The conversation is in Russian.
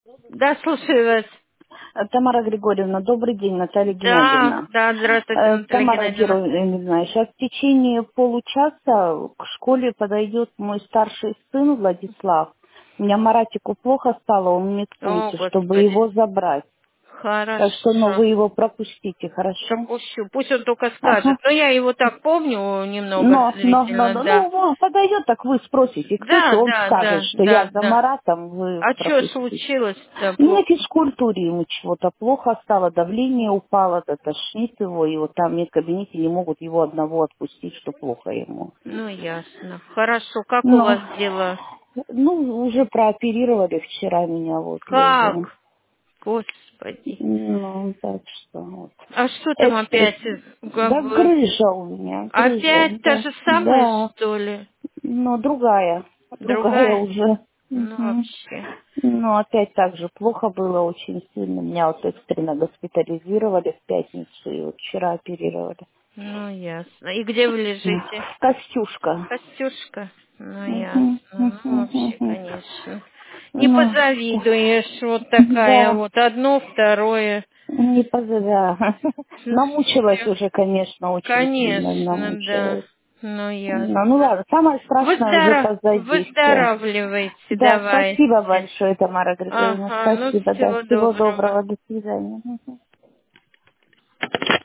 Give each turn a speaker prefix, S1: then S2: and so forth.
S1: Да, слушаю вас.
S2: Тамара Григорьевна, добрый день, Наталья
S1: Да,
S2: Геннадьевна.
S1: да, здравствуйте, Наталья
S2: Тамара
S1: Геннадьевна.
S2: Геннадьевна, сейчас в течение получаса к школе подойдет мой старший сын Владислав. У меня Маратику плохо стало, он в
S1: О,
S2: медпункте, чтобы
S1: Господи.
S2: его забрать. Так что,
S1: Хорошо.
S2: вы его пропустите, хорошо?
S1: Пропущу. Пусть он только скажет.
S2: Ага.
S1: Но я его так помню немного
S2: Но,
S1: приблизительно, да.
S2: он подойдет, так вы спросите, кто
S1: Да,
S2: еще, он
S1: да,
S2: скажет,
S1: да,
S2: что я
S1: да,
S2: за
S1: да.
S2: Маратом, вы
S1: А что
S2: пропустите.
S1: случилось-то
S2: На
S1: плохо?
S2: физкультуре ему чего-то плохо стало, давление упало, да тошнит его, и вот там в медкабинете не могут его одного отпустить, что плохо ему.
S1: Ну, ясно. Хорошо. Как у
S2: Но,
S1: вас дела?
S2: уже прооперировали вчера меня вот уже.
S1: Как? Господи.
S2: Так что вот.
S1: А что там
S2: Это,
S1: опять? Как
S2: да
S1: бы...
S2: грыжа у меня, грыжа,
S1: Опять та
S2: да.
S1: же самая,
S2: Да,
S1: что ли?
S2: но другая
S1: Другая?
S2: уже.
S1: Ну,
S2: Мгм.
S1: вообще.
S2: Но опять так же плохо было очень сильно. Меня вот экстренно госпитализировали в пятницу и вот вчера оперировали.
S1: Ну, ясно. И где вы лежите?
S2: Костюшка.
S1: Костюшка? Ну,
S2: Мгм,
S1: ясно. Ну,
S2: мгм,
S1: вообще,
S2: мгм.
S1: конечно. Не
S2: Ну,
S1: позавидуешь. Вот такая
S2: да,
S1: вот. Одно, второе.
S2: не позавидую.
S1: Ну,
S2: Намучилась
S1: всё.
S2: уже, конечно, очень сильно
S1: Конечно, да.
S2: намучилась.
S1: Ну,
S2: Ну
S1: ясно.
S2: ладно, самое страшное уже позади. Все.
S1: Выздоравливайте,
S2: Да, спасибо
S1: давайте.
S2: большое, Тамара Григорьевна.
S1: Ага, ну,
S2: Спасибо, да.
S1: всего
S2: Всего
S1: доброго.
S2: доброго, до свидания. Мгм.